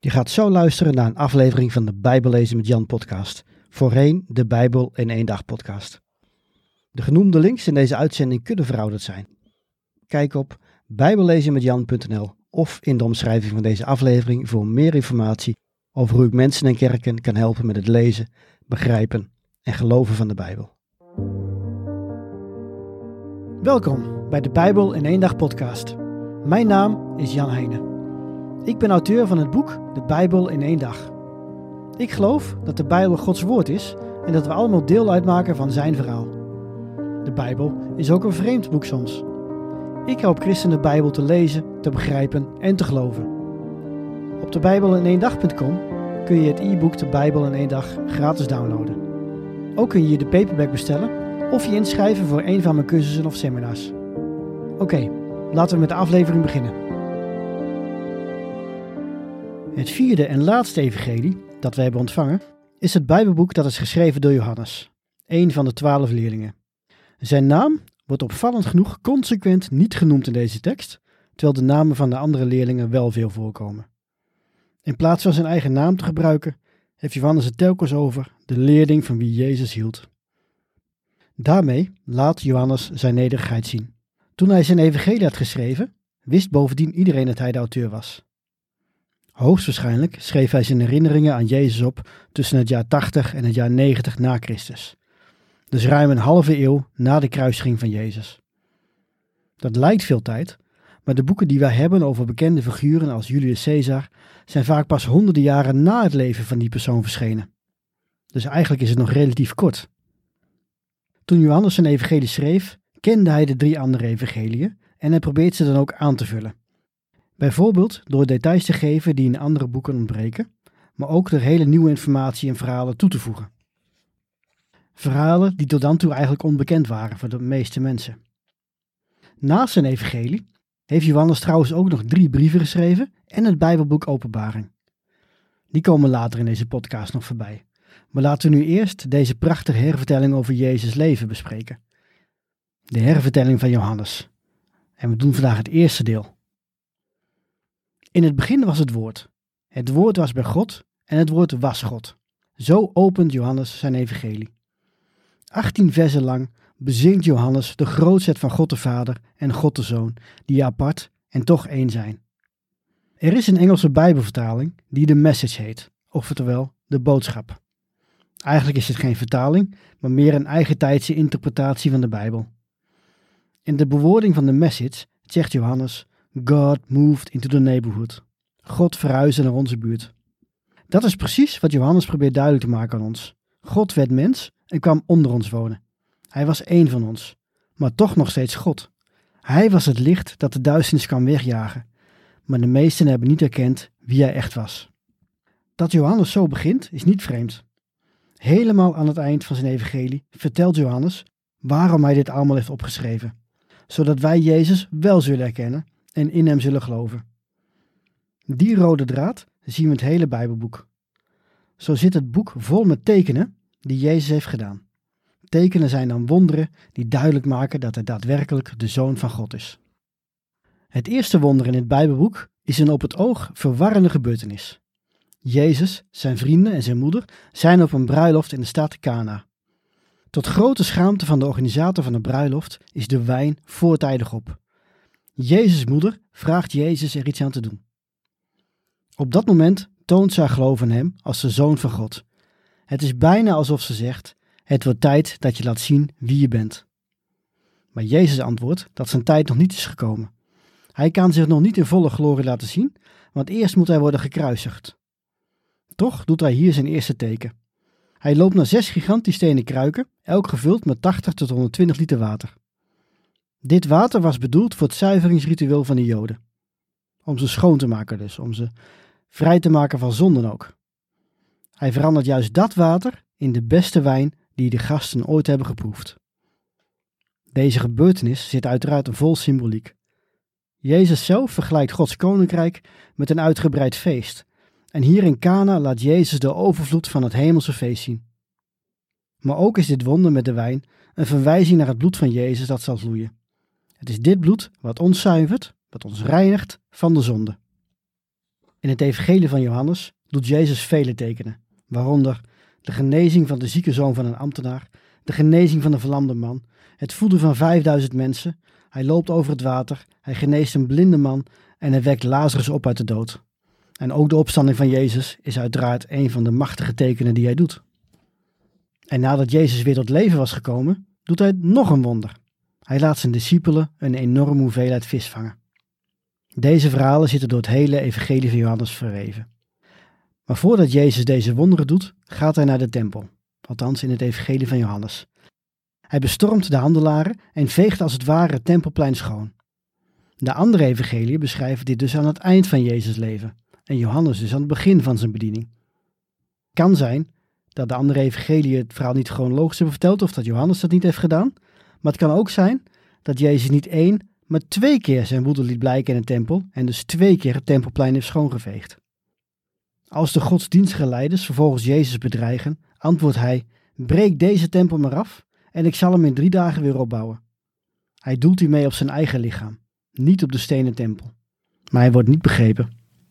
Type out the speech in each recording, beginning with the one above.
Je gaat zo luisteren naar een aflevering van de Bijbel lezen met Jan podcast. Voorheen de Bijbel in 1 dag podcast. De genoemde links in deze uitzending kunnen verouderd zijn. Kijk op bijbellezenmetjan.nl of in de omschrijving van deze aflevering voor meer informatie over hoe ik mensen en kerken kan helpen met het lezen, begrijpen en geloven van de Bijbel. Welkom bij de Bijbel in 1 dag podcast. Mijn naam is Jan Heijnen. Ik ben auteur van het boek De Bijbel in 1 dag. Ik geloof dat de Bijbel Gods woord is en dat we allemaal deel uitmaken van zijn verhaal. De Bijbel is ook een vreemd boek soms. Ik help christenen de Bijbel te lezen, te begrijpen en te geloven. Op de bijbelineendag.com kun je het e-book De Bijbel in 1 dag gratis downloaden. Ook kun je de paperback bestellen of je inschrijven voor een van mijn cursussen of seminars. Oké, laten we met de aflevering beginnen. Het vierde en laatste evangelie dat we hebben ontvangen is het Bijbelboek dat is geschreven door Johannes, een van de 12 leerlingen. Zijn naam wordt opvallend genoeg consequent niet genoemd in deze tekst, terwijl de namen van de andere leerlingen wel veel voorkomen. In plaats van zijn eigen naam te gebruiken, heeft Johannes het telkens over de leerling van wie Jezus hield. Daarmee laat Johannes zijn nederigheid zien. Toen hij zijn evangelie had geschreven, wist bovendien iedereen dat hij de auteur was. Hoogstwaarschijnlijk schreef hij zijn herinneringen aan Jezus op tussen het jaar 80 en het jaar 90 na Christus. Dus ruim een halve eeuw na de kruisiging van Jezus. Dat lijkt veel tijd, maar de boeken die wij hebben over bekende figuren als Julius Caesar zijn vaak pas honderden jaren na het leven van die persoon verschenen. Dus eigenlijk is het nog relatief kort. Toen Johannes zijn evangelie schreef, kende hij de 3 andere evangeliën en hij probeert ze dan ook aan te vullen. Bijvoorbeeld door details te geven die in andere boeken ontbreken, maar ook door hele nieuwe informatie en verhalen toe te voegen. Verhalen die tot dan toe eigenlijk onbekend waren voor de meeste mensen. Naast zijn evangelie heeft Johannes trouwens ook nog 3 brieven geschreven en het Bijbelboek Openbaring. Die komen later in deze podcast nog voorbij. Maar laten we nu eerst deze prachtige hervertelling over Jezus' leven bespreken. De hervertelling van Johannes. En we doen vandaag het eerste deel. In het begin was het woord. Het woord was bij God en het woord was God. Zo opent Johannes zijn evangelie. 18 versen lang bezingt Johannes de grootheid van God de Vader en God de Zoon, die apart en toch één zijn. Er is een Engelse Bijbelvertaling die de Message heet, oftewel de boodschap. Eigenlijk is het geen vertaling, maar meer een eigentijdse interpretatie van de Bijbel. In de bewoording van de Message zegt Johannes: God moved into the neighborhood. God verhuisde naar onze buurt. Dat is precies wat Johannes probeert duidelijk te maken aan ons. God werd mens en kwam onder ons wonen. Hij was één van ons, maar toch nog steeds God. Hij was het licht dat de duisternis kan wegjagen, maar de meesten hebben niet erkend wie hij echt was. Dat Johannes zo begint is niet vreemd. Helemaal aan het eind van zijn evangelie vertelt Johannes waarom hij dit allemaal heeft opgeschreven, zodat wij Jezus wel zullen herkennen en in hem zullen geloven. Die rode draad zien we in het hele Bijbelboek. Zo zit het boek vol met tekenen die Jezus heeft gedaan. Tekenen zijn dan wonderen die duidelijk maken dat hij daadwerkelijk de Zoon van God is. Het eerste wonder in het Bijbelboek is een op het oog verwarrende gebeurtenis. Jezus, zijn vrienden en zijn moeder zijn op een bruiloft in de stad Kana. Tot grote schaamte van de organisator van de bruiloft is de wijn voortijdig op. Jezus' moeder vraagt Jezus er iets aan te doen. Op dat moment toont ze haar geloof in hem als de Zoon van God. Het is bijna alsof ze zegt: het wordt tijd dat je laat zien wie je bent. Maar Jezus antwoordt dat zijn tijd nog niet is gekomen. Hij kan zich nog niet in volle glorie laten zien, want eerst moet hij worden gekruisigd. Toch doet hij hier zijn eerste teken. Hij loopt naar 6 gigantisch stenen kruiken, elk gevuld met 80 tot 120 liter water. Dit water was bedoeld voor het zuiveringsritueel van de Joden. Om ze schoon te maken dus, om ze vrij te maken van zonden ook. Hij verandert juist dat water in de beste wijn die de gasten ooit hebben geproefd. Deze gebeurtenis zit uiteraard vol symboliek. Jezus zelf vergelijkt Gods koninkrijk met een uitgebreid feest. En hier in Kana laat Jezus de overvloed van het hemelse feest zien. Maar ook is dit wonder met de wijn een verwijzing naar het bloed van Jezus dat zal vloeien. Het is dit bloed wat ons zuivert, wat ons reinigt van de zonde. In het evangelie van Johannes doet Jezus vele tekenen, waaronder de genezing van de zieke zoon van een ambtenaar, de genezing van een verlamde man, het voeden van 5000 mensen, hij loopt over het water, hij geneest een blinde man en hij wekt Lazarus op uit de dood. En ook de opstanding van Jezus is uiteraard een van de machtige tekenen die hij doet. En nadat Jezus weer tot leven was gekomen, doet hij nog een wonder. Hij laat zijn discipelen een enorme hoeveelheid vis vangen. Deze verhalen zitten door het hele evangelie van Johannes verweven. Maar voordat Jezus deze wonderen doet, gaat hij naar de tempel, althans in het evangelie van Johannes. Hij bestormt de handelaren en veegt als het ware het tempelplein schoon. De andere evangeliën beschrijven dit dus aan het eind van Jezus' leven en Johannes dus aan het begin van zijn bediening. Het kan zijn dat de andere evangeliën het verhaal niet chronologisch hebben verteld of dat Johannes dat niet heeft gedaan, maar het kan ook zijn dat Jezus niet 1, maar 2 keer zijn woede liet blijken in de tempel en dus 2 keer het tempelplein heeft schoongeveegd. Als de godsdienstige leiders vervolgens Jezus bedreigen, antwoordt hij: breek deze tempel maar af en ik zal hem in 3 dagen weer opbouwen. Hij doelt hiermee op zijn eigen lichaam, niet op de stenen tempel. Maar hij wordt niet begrepen.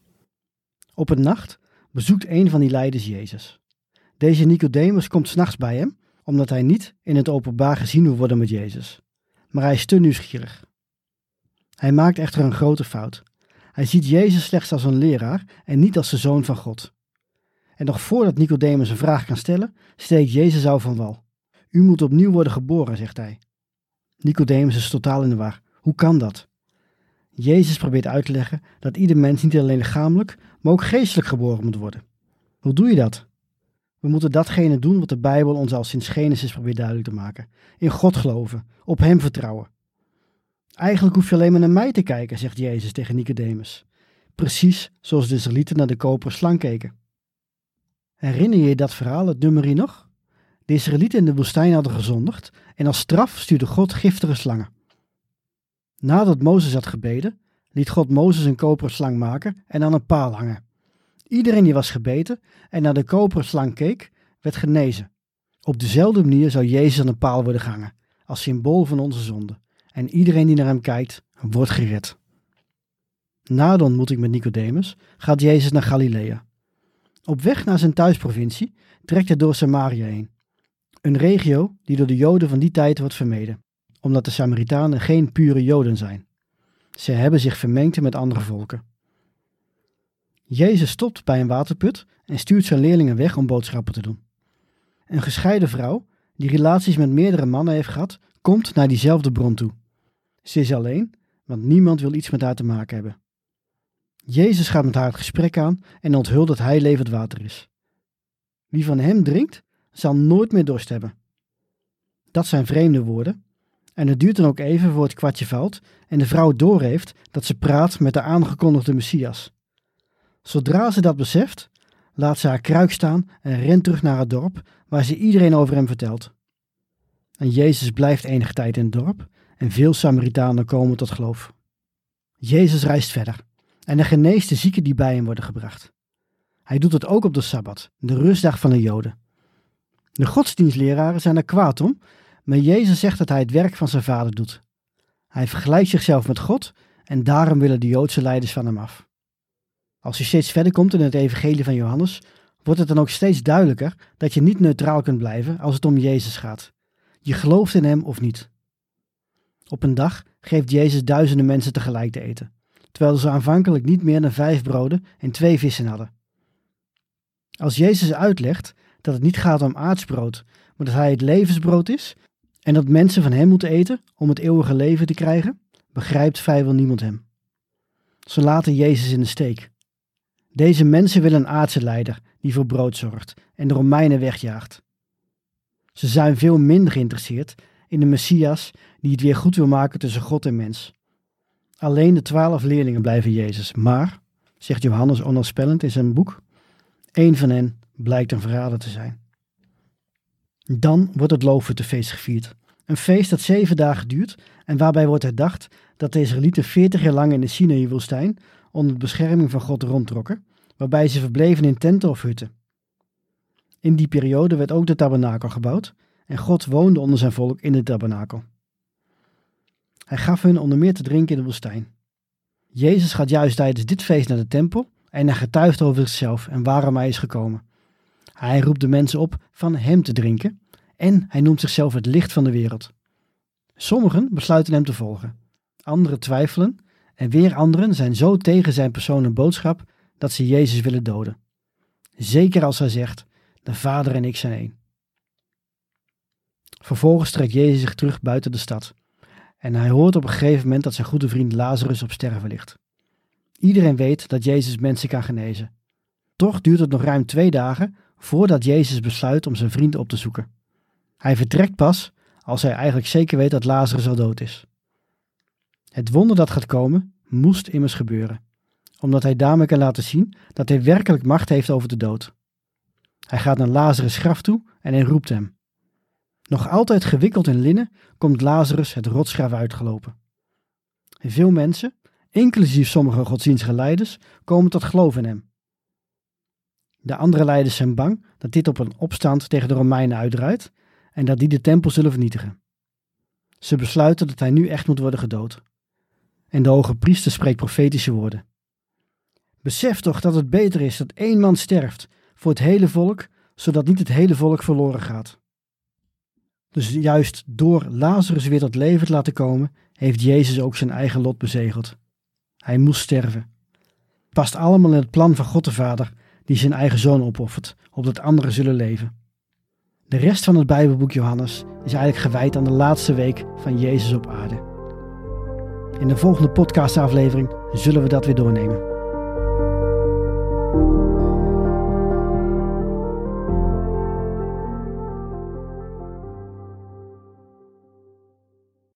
Op een nacht bezoekt een van die leiders Jezus. Deze Nicodemus komt 's nachts bij hem, omdat hij niet in het openbaar gezien wil worden met Jezus. Maar hij is te nieuwsgierig. Hij maakt echter een grote fout. Hij ziet Jezus slechts als een leraar en niet als de Zoon van God. En nog voordat Nicodemus een vraag kan stellen, steekt Jezus al van wal. U moet opnieuw worden geboren, zegt hij. Nicodemus is totaal in de war. Hoe kan dat? Jezus probeert uit te leggen dat ieder mens niet alleen lichamelijk, maar ook geestelijk geboren moet worden. Hoe doe je dat? We moeten datgene doen wat de Bijbel ons al sinds Genesis probeert duidelijk te maken. In God geloven, op Hem vertrouwen. Eigenlijk hoef je alleen maar naar mij te kijken, zegt Jezus tegen Nicodemus. Precies zoals de Israëlieten naar de koperen slang keken. Herinner je je dat verhaal, het nummerie nog? De Israëlieten in de woestijn hadden gezondigd en als straf stuurde God giftige slangen. Nadat Mozes had gebeden, liet God Mozes een koperen slang maken en aan een paal hangen. Iedereen die was gebeten en naar de koperen slang keek, werd genezen. Op dezelfde manier zou Jezus aan een paal worden gehangen, als symbool van onze zonde. En iedereen die naar hem kijkt, wordt gered. Na de ontmoeting met Nicodemus gaat Jezus naar Galilea. Op weg naar zijn thuisprovincie trekt hij door Samaria heen. Een regio die door de Joden van die tijd wordt vermeden, omdat de Samaritanen geen pure Joden zijn. Ze hebben zich vermengd met andere volken. Jezus stopt bij een waterput en stuurt zijn leerlingen weg om boodschappen te doen. Een gescheiden vrouw, die relaties met meerdere mannen heeft gehad, komt naar diezelfde bron toe. Ze is alleen, want niemand wil iets met haar te maken hebben. Jezus gaat met haar het gesprek aan en onthult dat hij levend water is. Wie van hem drinkt, zal nooit meer dorst hebben. Dat zijn vreemde woorden. En het duurt dan ook even voor het kwartje valt en de vrouw doorheeft dat ze praat met de aangekondigde Messias. Zodra ze dat beseft, laat ze haar kruik staan en rent terug naar het dorp waar ze iedereen over hem vertelt. En Jezus blijft enige tijd in het dorp en veel Samaritanen komen tot geloof. Jezus reist verder en hij geneest de zieken die bij hem worden gebracht. Hij doet het ook op de Sabbat, de rustdag van de Joden. De godsdienstleraren zijn er kwaad om, maar Jezus zegt dat hij het werk van zijn vader doet. Hij vergelijkt zichzelf met God en daarom willen de Joodse leiders van hem af. Als je steeds verder komt in het evangelie van Johannes, wordt het dan ook steeds duidelijker dat je niet neutraal kunt blijven als het om Jezus gaat. Je gelooft in hem of niet. Op een dag geeft Jezus duizenden mensen tegelijk te eten, terwijl ze aanvankelijk niet meer dan 5 broden en 2 vissen hadden. Als Jezus uitlegt dat het niet gaat om aardsbrood, maar dat hij het levensbrood is en dat mensen van hem moeten eten om het eeuwige leven te krijgen, begrijpt vrijwel niemand hem. Ze laten Jezus in de steek. Deze mensen willen een aardse leider die voor brood zorgt en de Romeinen wegjaagt. Ze zijn veel minder geïnteresseerd in de Messias die het weer goed wil maken tussen God en mens. Alleen de 12 leerlingen blijven Jezus, maar, zegt Johannes onheilspellend in zijn boek, 1 van hen blijkt een verrader te zijn. Dan wordt het Loofhuttenfeest gevierd. Een feest dat 7 dagen duurt en waarbij wordt herdacht dat de Israëlieten 40 jaar lang in de Sinaï-woestijn onder de bescherming van God rondtrokken, waarbij ze verbleven in tenten of hutten. In die periode werd ook de tabernakel gebouwd en God woonde onder zijn volk in de tabernakel. Hij gaf hun onder meer te drinken in de woestijn. Jezus gaat juist tijdens dit feest naar de tempel en hij getuigt over zichzelf en waarom hij is gekomen. Hij roept de mensen op van hem te drinken en hij noemt zichzelf het licht van de wereld. Sommigen besluiten hem te volgen, anderen twijfelen en weer anderen zijn zo tegen zijn persoon en boodschap dat ze Jezus willen doden. Zeker als hij zegt, de Vader en ik zijn één. Vervolgens trekt Jezus zich terug buiten de stad en hij hoort op een gegeven moment dat zijn goede vriend Lazarus op sterven ligt. Iedereen weet dat Jezus mensen kan genezen. Toch duurt het nog ruim 2 dagen voordat Jezus besluit om zijn vriend op te zoeken. Hij vertrekt pas als hij eigenlijk zeker weet dat Lazarus al dood is. Het wonder dat gaat komen moest immers gebeuren, omdat hij daarmee kan laten zien dat hij werkelijk macht heeft over de dood. Hij gaat naar Lazarus' graf toe en hij roept hem. Nog altijd gewikkeld in linnen komt Lazarus het rotsgraf uitgelopen. Veel mensen, inclusief sommige godsdienstige leiders, komen tot geloof in hem. De andere leiders zijn bang dat dit op een opstand tegen de Romeinen uitdraait en dat die de tempel zullen vernietigen. Ze besluiten dat hij nu echt moet worden gedood. En de hoge priester spreekt profetische woorden. Besef toch dat het beter is dat 1 man sterft voor het hele volk, zodat niet het hele volk verloren gaat. Dus juist door Lazarus weer tot leven te laten komen, heeft Jezus ook zijn eigen lot bezegeld. Hij moest sterven. Past allemaal in het plan van God de Vader, die zijn eigen zoon opoffert, opdat anderen zullen leven. De rest van het Bijbelboek Johannes is eigenlijk gewijd aan de laatste week van Jezus op aarde. In de volgende podcastaflevering zullen we dat weer doornemen.